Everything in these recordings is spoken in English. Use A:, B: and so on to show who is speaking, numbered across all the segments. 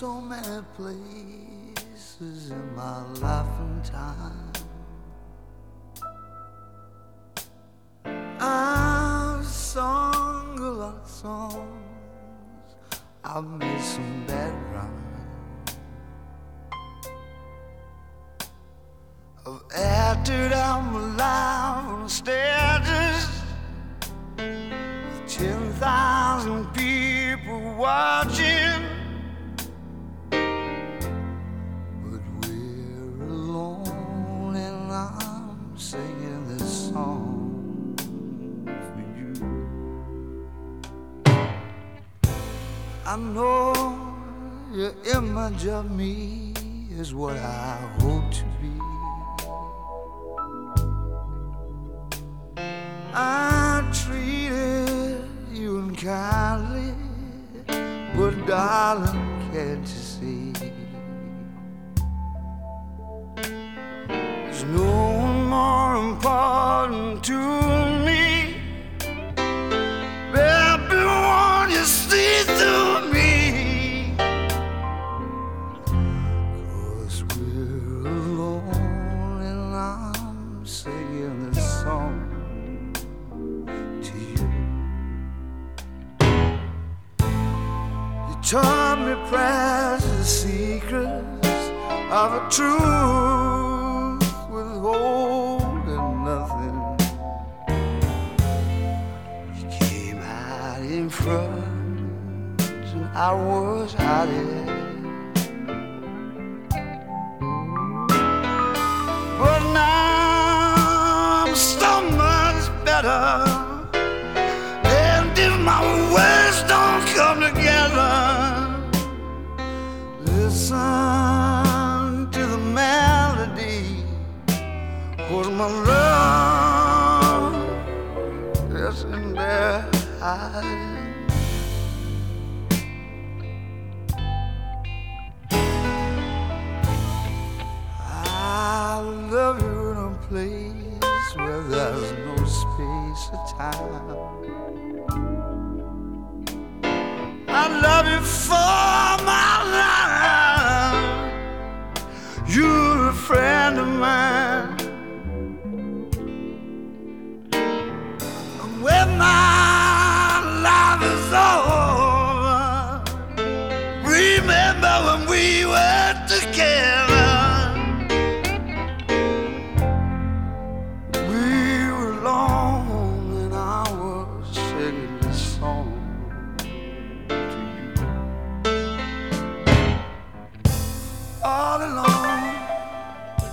A: so many places in my life and time. I've sung a lot of songs, I've made some bad rhymes, I've acted out my life on stages, 10,000 people watching. But we're alone and I'm singing this song for you. I know your image of me is what I hope to be. I treated you unkindly, but darling, can't you see? There's no one more important to me. Baby, won't you see through me? 'Cause we're alone and I'm singing this song to you. You taught me precious secrets of a truth withholding nothing. You came out in front and I was hiding. But now I'm so much better. And if my words don't come together, listen to the melody, 'cause my love is in there hiding. I love you in a place where there's no space or time. I love you for my life. You're a friend of mine. And when my life is over, remember when we were together. We were alone and I was singing this song. All alone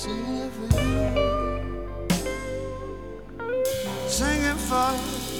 A: singing for you, singing for you.